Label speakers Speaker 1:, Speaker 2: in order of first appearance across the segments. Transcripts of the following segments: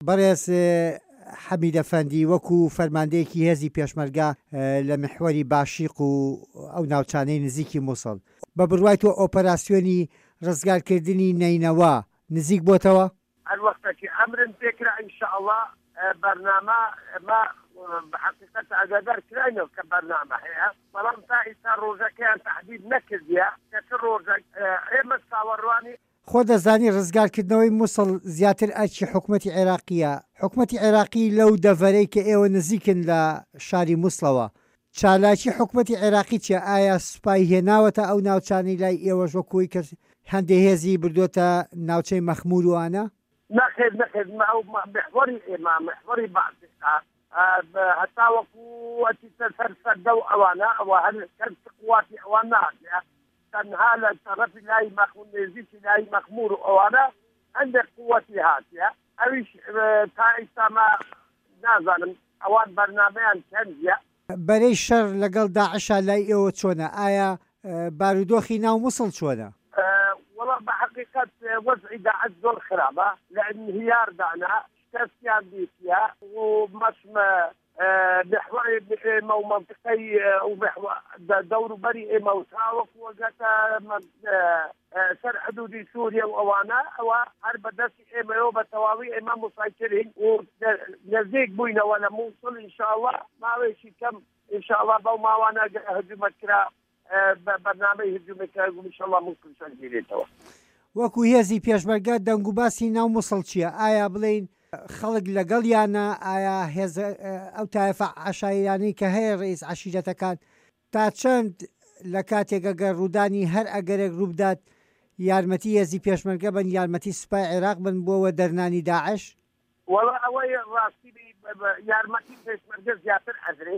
Speaker 1: بەڕێز حەمید ئەفەندی وەکو فەرماندەیەکی هێزی پێشمەرگە لە محوەری باشیق و ئەو ناوچانەی نزیکی مووسڵ بە بڕوای تۆ ئۆپەراسیۆنی ڕزگارکردنی نەینەوە نزیک بۆتەوە؟
Speaker 2: هەر وەختێکی ئەمرن پێکرا ئینشاءڵڵا بەرنامە ئەمە بحقیقەت ئاگادار کراینەوە کە بەرنامە هەیە بەڵام تا ئێستا ڕۆژەکەیان تەحدید نەکردیە کە چ ڕۆژێک ئێمە چاوەڕوانی
Speaker 1: خۆ دەزانی ڕزگارکردنەوەی مووسڵ زیاتر ئەرکی حکوومەتی عێراقیە. حکوومەتی عێراقی لەو دەڤەرەی کە ئێوە نزیکن لە شاری مووسڵەوە چالاکی حکوومەتی عێراقی چیە؟ ئایا سوپای هێناوەتە ئەو ناوچانەی لای ئێوەش وەکوی کرد هەندێک هێزی بردوۆتە ناوچەی مەخمور وانە؟
Speaker 2: نەخێر محوەری ئێمە محوەری باسیقا هەتا وەکو ئەتیتە سەر سەردە و ئەوانە ئەوە هەر قواتی ئەوان نهاتێ تەنها لە تەرەفی لای مەخمور نێزیکی لای مەخمور و ئەوانە هەندێک قووەتی هاتیە ئەویش تا ئێستاما نازانم ئەوان بەرنامەیان چەندیە.
Speaker 1: بەرەی شەڕ لەگەڵ داعشا لای ئێوە چۆنە؟ ئایا بارودۆخی ناو مووسڵ چۆنە؟
Speaker 2: وەڵا بە حقیقەت وەزعی داعش زۆر خراپە لە انهیاردانا شکستیان دیتیە و مەشمە محوەری ئێمە و منطقەی دەوروبەری ئێمە و تاوەکو وەگەتە سەر حدودی سووریا و ئەوانە ئەوە هەر بەدەستی ئێمەەوە بە تەواوی ئێمە مساکرین و نزیک بووینەوە لە مووسڵ ئینشاءڵڵا ماوەیەکی کەم ئینشاءڵڵا بەو ماوانە هەجومەت کرا بەرنامەی هەجومەکە ئینشاءڵڵا مووسڵ شەنگیرێتەوە.
Speaker 1: وەکو هێزی پێشمەرگە دەنگ و باسی ناو مووسڵ چییە؟ ئایا بڵین خەڵک لەگەڵ یانە؟ ئایا هێز ئەو تایفە عەشایرانەی کە هەیە ڕئیس عەشیرەتەکان تا چەند لە کاتێکە گە ڕوودانی هەر ئەگەرێک ڕووبدات یارمەتی هێزی پێشمەرگە بن یارمەتی سوپای عێراق بن بۆەوە دەرنانی داعش؟
Speaker 2: وەڵا ئەوەی ڕاستی یارمەتی پێشمەرگە زیاتر ئەدرێ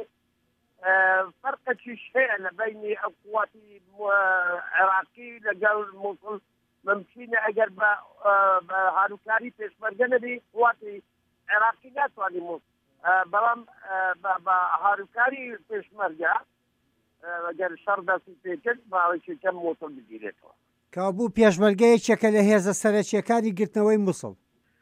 Speaker 2: فەرقێکیش هەیە لە بینی ئەو قوواتی عێراقی لەگەڵ مووسڵ ممکنە ئەگەر بە هاروکاری پێشمەرگە نەبی قوواتی عێراقی ناتوانێ مووسڵ بەڵام بە هاروکاری پێشمەرگە ئەگەر شەڕ دەستی پێکرد ماوەیەکی کەم مووسڵ بگیرێتەوە.
Speaker 1: کابوو پێشمەرگەیەکێکە لە هێزە سەرەکیەکانی گرتنەوەی مووسڵ.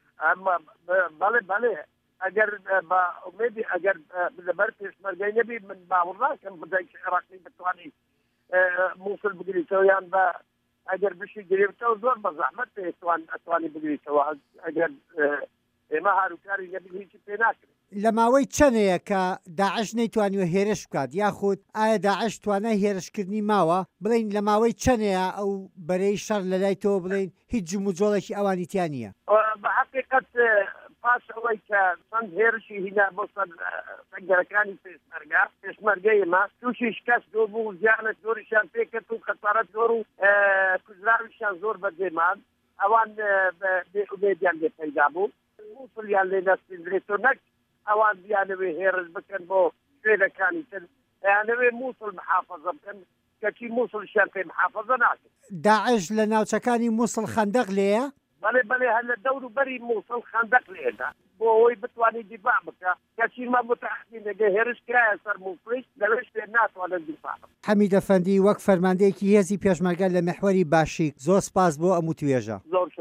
Speaker 2: بەڵێ ئەگەر بە ئومێدی ئەگەر لەبەر پێشمەرگەی نەبی من باوەڕ ناکەم بدایکی عێراقی بتوانێت مووسڵ بگریتەوە یان بە ئەگەر بشی گرێتەوە زۆر بە زەحمەت ئەتوانی بگریتەوە ئەگەر ئێمە هاروکاری نەبی هیچی پێ ناکرێت.
Speaker 1: لە ماوەی چەندەیە کە داعش نەیتوانیوە هێرش بکات یاخود ئایا داعش توانای هێرشکردنی ماوە؟ بڵین لە ماوەی چەندەیە ئەو بەرەی شەڕ لە لای تۆ بڵین هیچ جموجۆڵێکی ئەوانی تیان نییە؟
Speaker 2: بە حقیقەت پاش ئەوەی کە چەند هێرشی هینا بۆ سەنگەرەکانی پێشمەرگەی ئێمە تووشی شکست زۆر بوو زیانە زۆریشیان پێکرد و خەسارەت زۆر و کوژراویشیان زۆر بەجێمان ئەوان بێئومێدیان لێ پەیدا بوو مووسڵیان لێ دەستێنرێتەوە نەک ئەوان بیانەوێ هێرش بکەن بۆ شوێنەکانی تر یانەوێ مووسڵ محافەزە بکەن کەچی مووسڵشیان پێ محافەزە ناکرد.
Speaker 1: داعش لە ناوچەکانی مووسڵ خەندەق لێیە؟
Speaker 2: بەڵێ هەر لە دەوروبەری مووسڵ خەندەق لێدا بۆ ئەوەی بتوانێت دیفاع بکە کەچی مە متەحدین ئەگە هێرش کرایە سەر مووسڵیش لەوێش پێ ناتوانێت دیفاع بکە.
Speaker 1: حەمید ئەفەندی وەک فەرماندەیەکی هێزی پێشمەرگە لە محوەری باشیق زۆر سپاس بۆ ئەم توێژە.
Speaker 2: زۆر